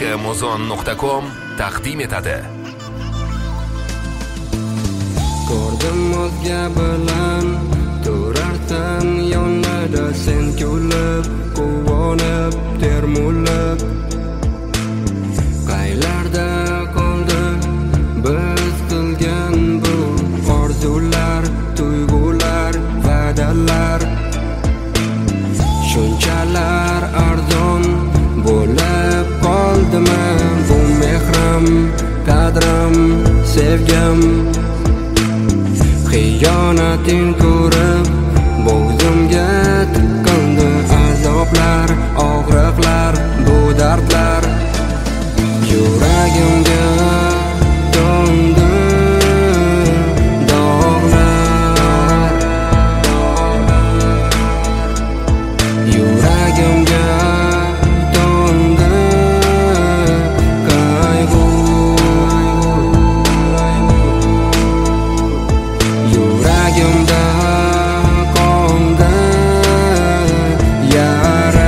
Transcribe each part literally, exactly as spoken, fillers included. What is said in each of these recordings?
muzon nuqta com taqdim etadi. Ko'rdim o'zga bilan turarsan yonida, sen kulib, quvonib, termulib. Qaylarda qoldi biz qilgan bu orzular, tuyg'ular, va'dalar? Shunchalar arzon bo'lib qoldimi bu mehrim, qadrim, sevgim? Xiyonatin ko'rib bo'g'zimga tiqildi azoblar, og'riqlar, bu dardlar. Yuragimga to'ndi dog'lar, yuragimga to'ndi qayg'u, yuragimda qoldi yara,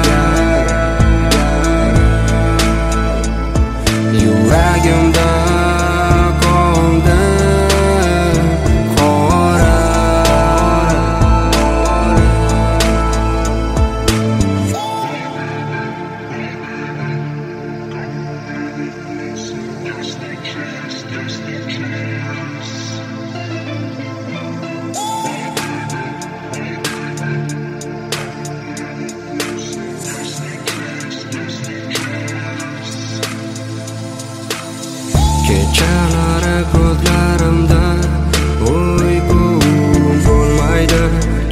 yuragimda qoldi qora. Kechalari ko'zlarimda uyqu bo'lmaydi,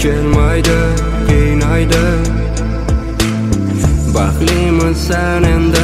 kelmaydi, qiynaydi. Baxtlimisan endi